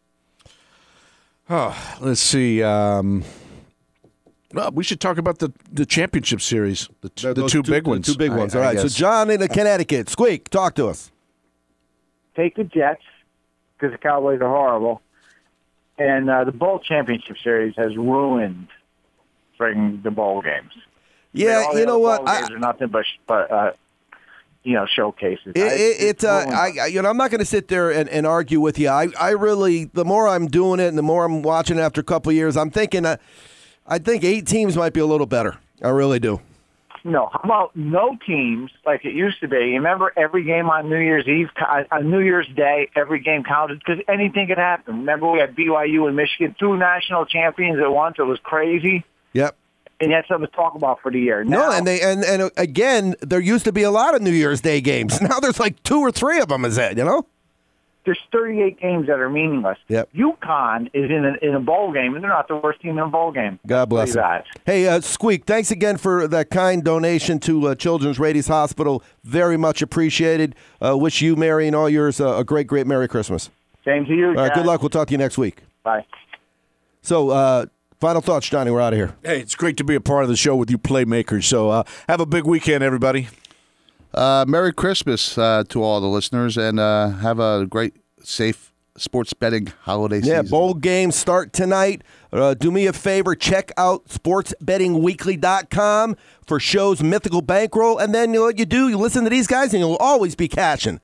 Oh, let's see. Well, we should talk about the championship series, the two big ones. Two big ones. All right. So, John in Connecticut, Squeak, talk to us. Take the Jets because the Cowboys are horrible, and the bowl championship series has ruined the bowl games. Yeah, you know what? Bowl games are nothing but showcases. I'm not going to sit there and argue with you. I really, the more I'm doing it and the more I'm watching after a couple of years, I'm thinking I think 8 teams might be a little better. I really do. No, how about no teams like it used to be? You remember every game on New Year's Eve, on New Year's Day, every game counted because anything could happen. Remember we had BYU and Michigan, 2 national champions at once. It was crazy. Yep. And that's something to talk about for the year. Now, no, and again, there used to be a lot of New Year's Day games. Now there's like 2 or 3 of them. Is that there's 38 games that are meaningless. Yep. UConn is in a bowl game, and they're not the worst team in a bowl game. God bless you. them. Hey, Squeak, thanks again for that kind donation to Children's Radies Hospital. Very much appreciated. Wish you, Mary, and all yours a great, great Merry Christmas. Same to you. All right, Chad. good luck. We'll talk to you next week. Bye. So, final thoughts, Johnny. We're out of here. Hey, it's great to be a part of the show with you playmakers. So have a big weekend, everybody. Merry Christmas to all the listeners, and have a great, safe sports betting holiday season. Yeah, bowl games start tonight. Do me a favor, check out sportsbettingweekly.com for shows Mythical Bankroll, and then what you do, you listen to these guys, and you'll always be cashing.